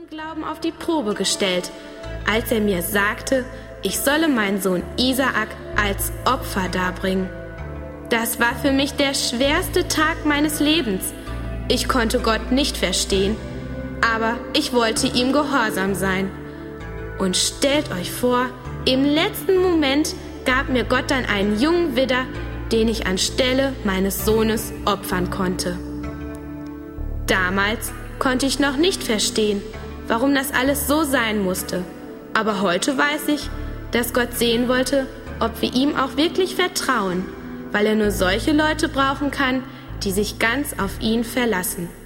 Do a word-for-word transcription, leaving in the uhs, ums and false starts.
meinen Glauben auf die Probe gestellt, als er mir sagte, ich solle meinen Sohn Isaak als Opfer darbringen. Das war für mich der schwerste Tag meines Lebens. Ich konnte Gott nicht verstehen, aber ich wollte ihm gehorsam sein. Und stellt euch vor, im letzten Moment gab mir Gott dann einen jungen Widder, den ich anstelle meines Sohnes opfern konnte. Damals konnte ich noch nicht verstehen, warum das alles so sein musste. Aber heute weiß ich, dass Gott sehen wollte, ob wir ihm auch wirklich vertrauen, weil er nur solche Leute brauchen kann, die sich ganz auf ihn verlassen.